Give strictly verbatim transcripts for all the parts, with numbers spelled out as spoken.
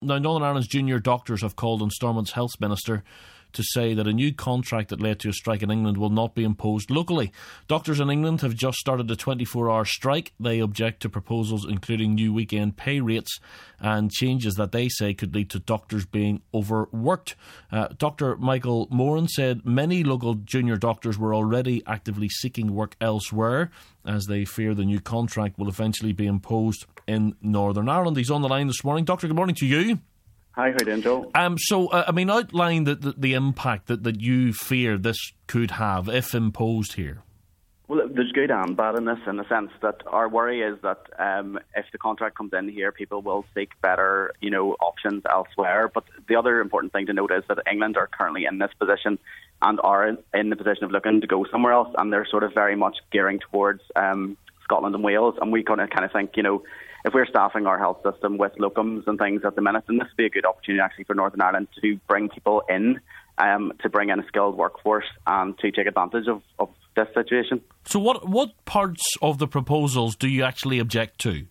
Now, Northern Ireland's junior doctors have called on Stormont's health minister to say that a new contract that led to a strike in England will not be imposed locally. Doctors in England have just started a twenty-four hour strike. They object to proposals including new weekend pay rates and changes that they say could lead to doctors being overworked. Uh, Doctor Michael Moran said many local junior doctors were already actively seeking work elsewhere as they fear the new contract will eventually be imposed in Northern Ireland. He's on the line this morning. Doctor, good morning to you. Hi, how are you doing, Joe? Um, so, uh, I mean, outline the, the, the impact that, that you fear this could have if imposed here. Well, there's good and bad in this, in the sense that our worry is that um, if the contract comes in here, people will seek better, you know, options elsewhere. But the other important thing to note is that England are currently in this position and are in, in the position of looking to go somewhere else, and they're sort of very much gearing towards um, Scotland and Wales. And we kind of kind of think, you know, if we're staffing our health system with locums and things at the minute, then this would be a good opportunity actually for Northern Ireland to bring people in, um, to bring in a skilled workforce and to take advantage of, of this situation. So what what parts of the proposals do you actually object to?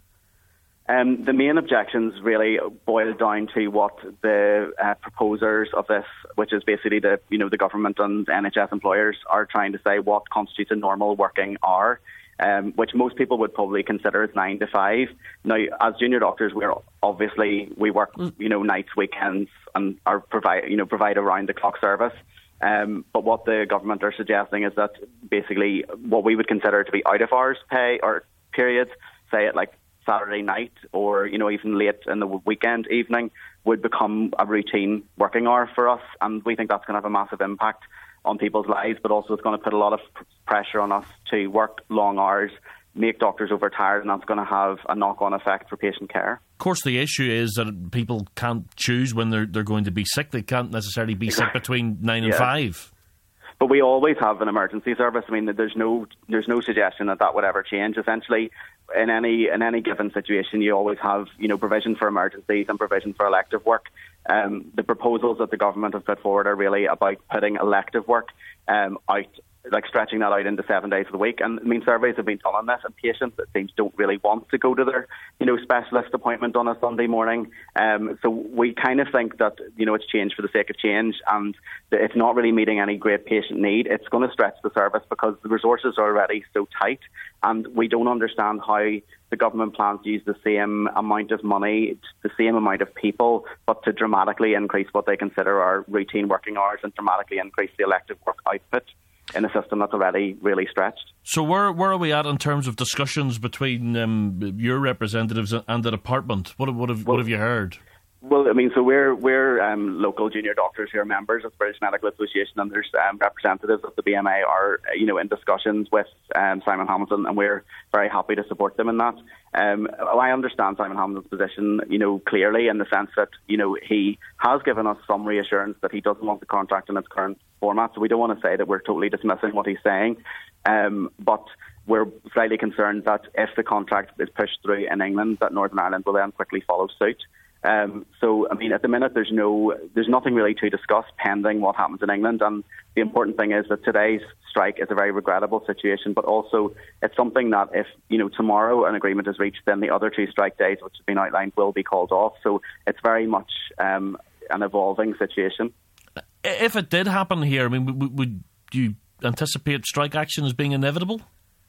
Um, the main objections really boil down to what the uh, proposers of this, which is basically the you know the government and N H S employers, are trying to say what constitutes a normal working hour. Um, which most people would probably consider as nine to five. Now, as junior doctors, we're obviously we work, you know, nights, weekends, and are provide, you know, provide around the clock service. Um, but what the government are suggesting is that basically what we would consider to be out of hours pay or periods, say at like Saturday night or you know even late in the weekend evening, would become a routine working hour for us, and we think that's going to have a massive impact on people's lives, but also it's going to put a lot of pressure on us to work long hours, make doctors overtired, and that's going to have a knock-on effect for patient care. Of course, the issue is that people can't choose when they're they're going to be sick. They can't necessarily be sick between nine and yeah. five. But we always have an emergency service. I mean, there's no there's no suggestion that that would ever change. Essentially, in any in any given situation, you always have you know provision for emergencies and provision for elective work. Um, the proposals that the government have put forward are really about putting elective work um, out, like stretching that out into seven days of the week. And I mean, surveys have been done on this, and patients, it seems, don't really want to go to their, you know, specialist appointment on a Sunday morning. Um, so we kind of think that, you know, it's change for the sake of change, and that it's not really meeting any great patient need. It's going to stretch the service because the resources are already so tight, and we don't understand how the government plans to use the same amount of money, the same amount of people, but to dramatically increase what they consider our routine working hours and dramatically increase the elective work output in a system that's already really stretched. So where where are we at in terms of discussions between um, your representatives and the department? What, what, have, well, what have you heard? Well, I mean, so we're we're um, local junior doctors who are members of the British Medical Association, and there's um, representatives of the B M A are, you know, in discussions with um, Simon Hamilton, and we're very happy to support them in that. Um, I understand Simon Hamilton's position, you know, clearly in the sense that, you know, he has given us some reassurance that he doesn't want the contract in its current format. So we don't want to say that we're totally dismissing what he's saying, um, but we're slightly concerned that if the contract is pushed through in England, that Northern Ireland will then quickly follow suit. Um, so, I mean, at the minute, there's no, there's nothing really to discuss pending what happens in England. And the important thing is that today's strike is a very regrettable situation, but also it's something that if, you know, tomorrow an agreement is reached, then the other two strike days, which have been outlined, will be called off. So it's very much um, an evolving situation. If it did happen here, I mean, would, would you anticipate strike action as being inevitable?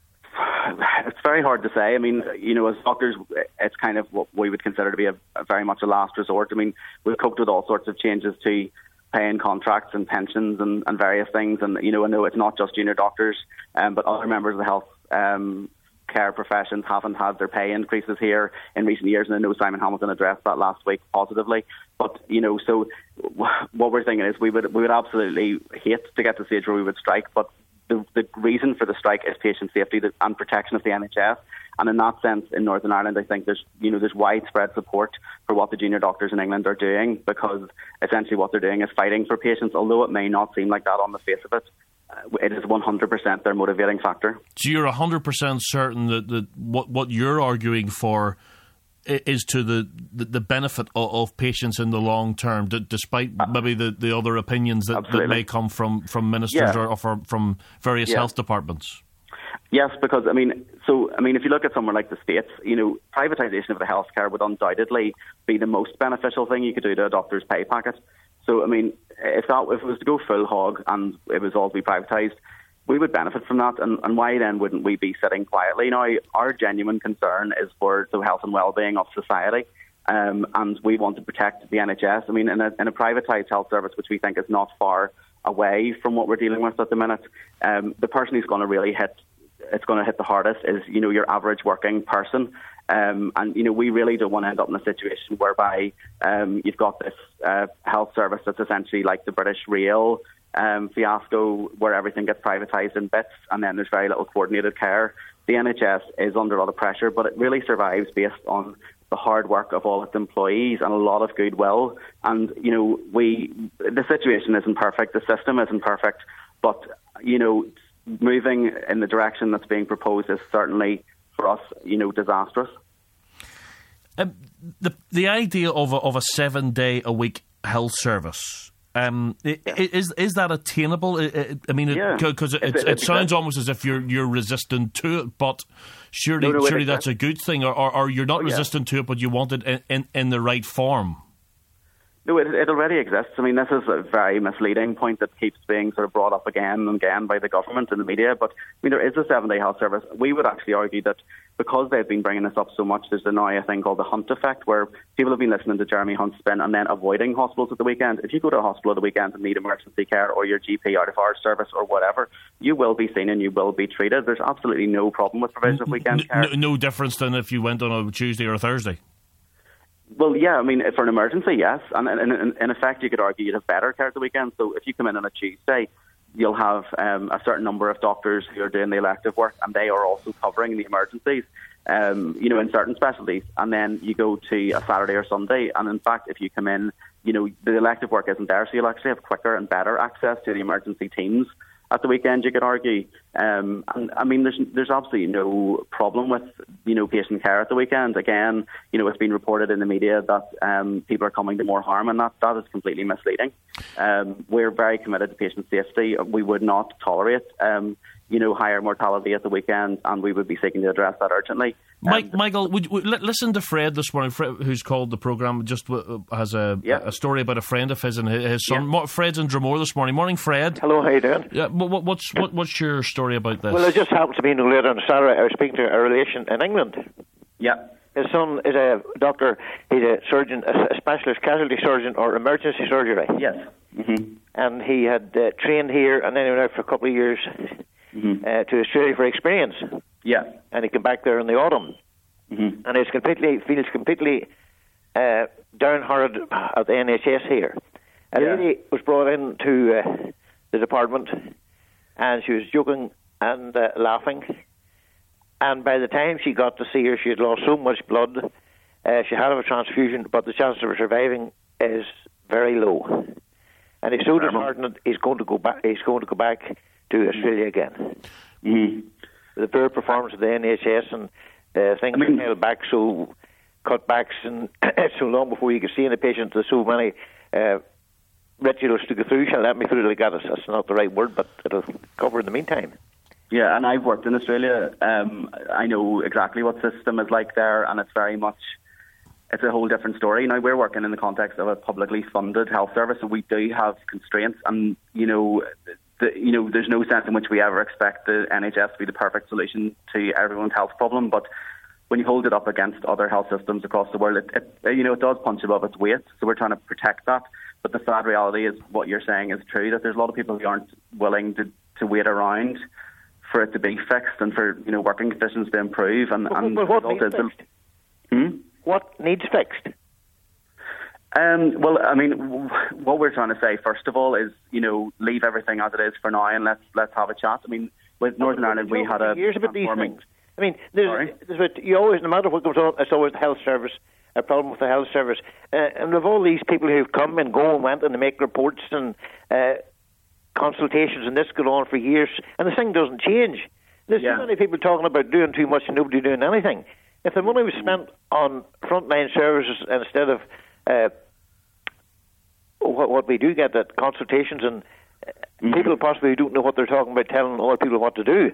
It's very hard to say. I mean, you know, as doctors, it's kind of what we would consider to be a, a very much a last resort. I mean, we've coped with all sorts of changes to paying contracts and pensions and, and various things. And, you know, I know it's not just junior doctors, um, but other members of the health um, care professions haven't had their pay increases here in recent years. And I know Simon Hamilton addressed that last week positively. But, you know, so what we're thinking is we would we would absolutely hate to get to the stage where we would strike, but The, the reason for the strike is patient safety and protection of the N H S, and in that sense, in Northern Ireland, I think there's you know there's widespread support for what the junior doctors in England are doing, because essentially what they're doing is fighting for patients. Although it may not seem like that on the face of it, uh, it is one hundred percent their motivating factor. So you're one hundred percent certain that, that what what you're arguing for is to the, the, the benefit of, of patients in the long term, d- despite uh, maybe the, the other opinions that, that may come from, from ministers yeah. or, or from, from various yeah. health departments? Yes, because, I mean, so, I mean, if you look at somewhere like the States, you know, privatisation of the healthcare would undoubtedly be the most beneficial thing you could do to a doctor's pay packet. So, I mean, if that if it was to go full hog and it was all to be privatised, we would benefit from that. And, and why then wouldn't we be sitting quietly? Now, our genuine concern is for the health and well-being of society, um, and we want to protect the N H S. I mean, in a, in a privatised health service, which we think is not far away from what we're dealing with at the minute, um, the person who's going to really hit it's going to hit the hardest is, you know, your average working person. Um, and, you know, we really don't want to end up in a situation whereby um, you've got this uh, health service that's essentially like the British Rail um, fiasco, where everything gets privatised in bits and then there's very little coordinated care. The N H S is under a lot of pressure, but it really survives based on the hard work of all its employees and a lot of goodwill. And, you know, we the situation isn't perfect, the system isn't perfect, but, you know, moving in the direction that's being proposed is certainly, for us, you know, disastrous. Um, the the idea of a, of a seven day a week health service, um, yeah. is is that attainable? I, I mean, because it, yeah. it, it, it, it sounds almost as if you're you're resistant to it, but surely no, no, surely that's a good thing, or, or, or you're not oh, resistant yeah. to it, but you want it in, in, in the right form. No, it, it already exists. I mean, this is a very misleading point that keeps being sort of brought up again and again by the government and the media. But, I mean, there is a seven-day health service. We would actually argue that because they've been bringing this up so much, there's now a thing called the Hunt effect, where people have been listening to Jeremy Hunt spin and then avoiding hospitals at the weekend. If you go to a hospital at the weekend and need emergency care or your G P out-of-hours service or whatever, you will be seen and you will be treated. There's absolutely no problem with provision of weekend care. No, no difference than if you went on a Tuesday or a Thursday? Well, yeah, I mean, for an emergency, yes. And in, in effect, you could argue you'd have better care at the weekend. So if you come in on a Tuesday, you'll have um, a certain number of doctors who are doing the elective work, and they are also covering the emergencies, um, you know, in certain specialties. And then you go to a Saturday or Sunday, and in fact, if you come in, you know, the elective work isn't there, so you'll actually have quicker and better access to the emergency teams at the weekend, you could argue. Um, and I mean, there's there's absolutely no problem with, you know, patient care at the weekend. Again, you know, it's been reported in the media that um, people are coming to more harm, and that, that is completely misleading. Um, we're very committed to patient safety. We would not tolerate, um, you know, higher mortality at the weekend, and we would be seeking to address that urgently. Mike, um, Michael, would, would listen to Fred this morning, Fred, who's called the programme, just has a, yeah. a story about a friend of his and his son. Yeah. Fred's in Dromore this morning. Morning, Fred. Hello, how you doing? Yeah, what, what's what, what's your story about this? Well, it just happened to be no later on Saturday. I was speaking to a relation in England. Yeah. His son is a doctor. He's a surgeon, a specialist casualty surgeon or emergency surgery. Yes. Mm-hmm. And he had uh, trained here, and then he went out for a couple of years mm-hmm. uh, to Australia for experience. Yeah. And he came back there in the autumn. Mm-hmm. And he's completely feels completely uh, downhearted at the N H S here. A yeah. lady was brought into uh, the department, and she was joking and uh, laughing. And by the time she got to see her, she had lost so much blood. Uh, she had to have a transfusion, but the chance of her surviving is very low. And he's so disheartened, he's going to go back. He's going to go back to Australia again. Mm-hmm. The poor performance of the N H S and uh, things I mean, are held back, so cutbacks, and so long before you can see any patient. There's so many uh, rituals to go through. Shall let me through like that. That's not the right word, but it'll cover in the meantime. Yeah, and I've worked in Australia. Um, I know exactly what the system is like there, and it's very much, it's a whole different story. Now, we're working in the context of a publicly funded health service, so we do have constraints, and, you know, the, you know, there's no sense in which we ever expect the N H S to be the perfect solution to everyone's health problem, but when you hold it up against other health systems across the world, it, it you know, it does punch above its weight, so we're trying to protect that. But the sad reality is what you're saying is true, that there's a lot of people who aren't willing to, to wait around for it to be fixed and for, you know, working conditions to improve. And, well, and well, what needs fixed? Hmm? What needs fixed? Um, well, I mean, w- what we're trying to say, first of all, is, you know, leave everything as it is for now and let's let's have a chat. I mean, with Northern Ireland, we had a... Years about these things. I mean, there's, there's, you always, no matter what goes on, it's always the health service, a problem with the health service. Uh, and with all these people who've come and go and went and they make reports and uh, consultations and this go on for years, and the thing doesn't change. There's yeah. too many people talking about doing too much and nobody doing anything. If the money was spent on frontline services instead of uh, what, what we do get, that consultations and uh, mm-hmm. people possibly don't know what they're talking about telling other people what to do.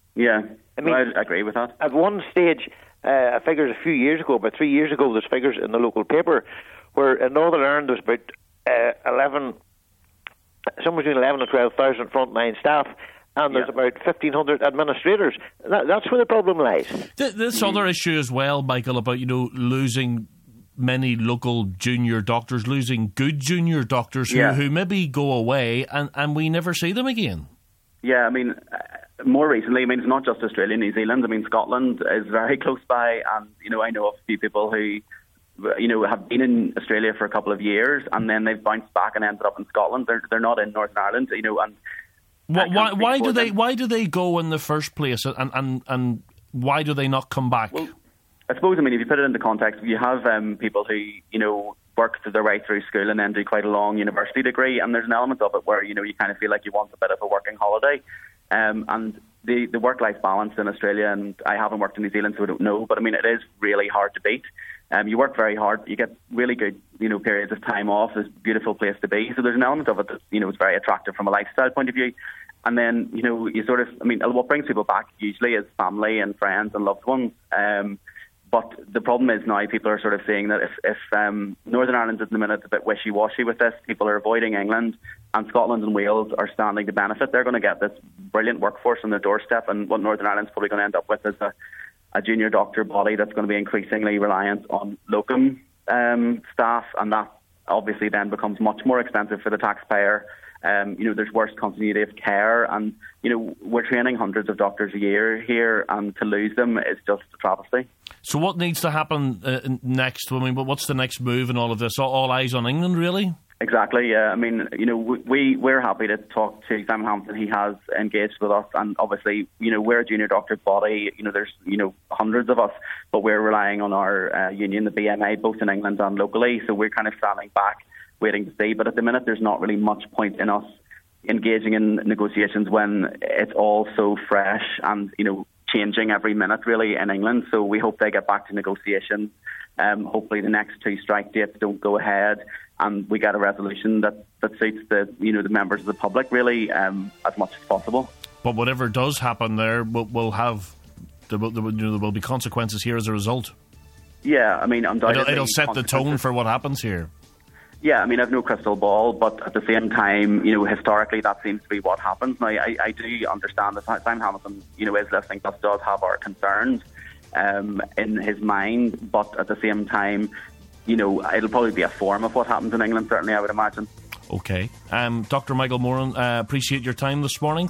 Yeah, I mean, I agree with that. At one stage, uh, figures a few years ago, about three years ago, there's figures in the local paper where in Northern Ireland there's about uh, eleven, somewhere between eleven and twelve thousand frontline staff, and there's yeah. about fifteen hundred administrators. That, that's where the problem lies. Th- this mm. other issue as well, Michael, about, you know, losing many local junior doctors, losing good junior doctors who, yeah. who maybe go away and, and we never see them again. Yeah, I mean, uh, more recently, I mean, it's not just Australia, New Zealand. I mean, Scotland is very close by, and, you know, I know of a few people who, you know, have been in Australia for a couple of years, and then they've bounced back and ended up in Scotland. They're they're not in Northern Ireland, you know, and What, why why do they them. why do they go in the first place, and and, and why do they not come back? Well, I suppose, I mean, if you put it into context, you have um, people who, you know, work their way through school and then do quite a long university degree, and there's an element of it where, you know, you kind of feel like you want a bit of a working holiday. Um, and the, the work-life balance in Australia, and I haven't worked in New Zealand, so I don't know, but I mean, it is really hard to beat. Um, you work very hard, you get really good, you know, periods of time off. It's a beautiful place to be. So there's an element of it that, you know, is very attractive from a lifestyle point of view. And then, you know, you sort of, I mean, what brings people back usually is family and friends and loved ones. Um, but the problem is now people are sort of saying that if, if um, Northern Ireland is in the minute a bit wishy-washy with this, people are avoiding England, and Scotland and Wales are standing to benefit. They're going to get this brilliant workforce on their doorstep, and what Northern Ireland's probably going to end up with is a, a junior doctor body that's going to be increasingly reliant on locum um, staff, and that obviously then becomes much more expensive for the taxpayer. Um, you know, there's worse continuity of care, and, you know, we're training hundreds of doctors a year here, and to lose them is just a travesty. So what needs to happen uh, next? I mean, what's the next move in all of this? All, all eyes on England, really? Exactly, yeah. I mean, you know, we, we're happy to talk to Simon Hamilton. He has engaged with us, and obviously, you know, we're a junior doctor body. You know, there's, you know, hundreds of us, but we're relying on our uh, union, the B M A, both in England and locally, so we're kind of standing back, waiting to see. But at the minute, there's not really much point in us engaging in negotiations when it's all so fresh and, you know, changing every minute really in England. So we hope they get back to negotiations. Um, hopefully the next two strike dates don't go ahead, and we get a resolution that, that suits the, you know, the members of the public really um, as much as possible. But whatever does happen there will, will have there will, there will, you know, there will be consequences here as a result. Yeah, I mean, undoubtedly it'll, it'll set the tone for what happens here. Yeah, I mean, I've no crystal ball, but at the same time, you know, historically that seems to be what happens. Now, I, I do understand that Simon Hamilton, you know, is listening, does, does have our concerns um, in his mind, but at the same time, you know, it'll probably be a form of what happens in England, certainly, I would imagine. Okay. Um, Doctor Michael Moran, uh, appreciate your time this morning.